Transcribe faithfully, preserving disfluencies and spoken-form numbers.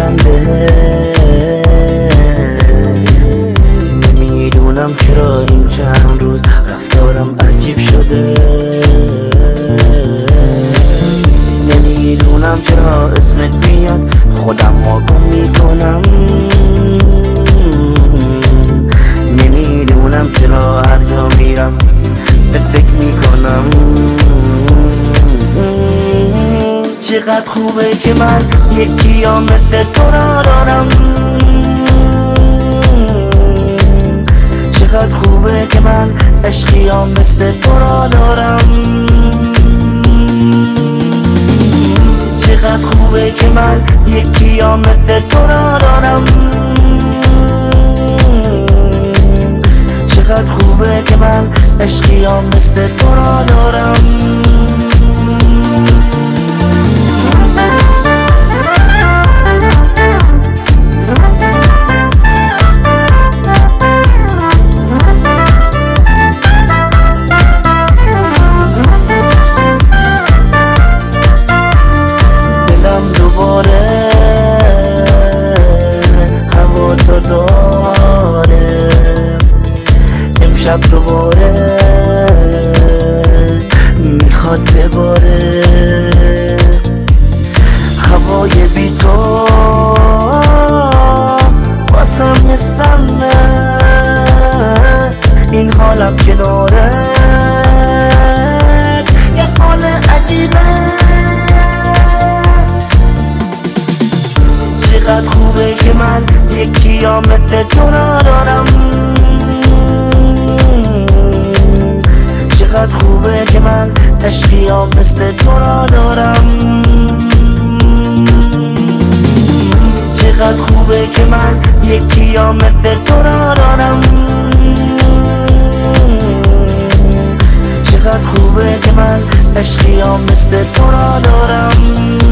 میکنم به نمیدونم چرا این چند روز رفتارم عجیب شده نمیدونم چرا اسمت میاد خودم ما گم میکنم نمیدونم چرا هر جا میرم بهت فکر میکنم چقدر خوبه که من یکی ها مثل تو را دارم چقدر خوبه که من عشقی ها مثل تو را دارم چقدر خوبه که من یکی ها مثل تو را دارم چقدر خوبه که من عشقی ها مثل تو را دارم هوا تو داره امشب دوباره میخواد بباره هوای بی تو واسم یه سمه این حالم کناره یه حال عجیبه چقدر خوبه که من یکی ها مثل تو را دارم چقدر خوبه که من عشقی ها مثل تو را دارم چقدر خوبه که من یکی ها مثل تو را دارم چقدر خوبه که من عشقی ها مثل تو را دارم